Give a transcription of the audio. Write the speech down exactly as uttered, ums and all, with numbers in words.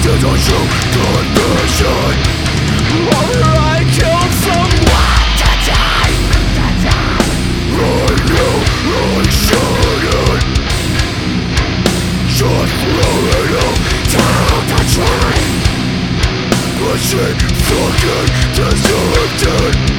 is a true confession. After I killed someone to die, to die. I knew I shouldn't. Just throwing out down the drain. But she fucking deserved it.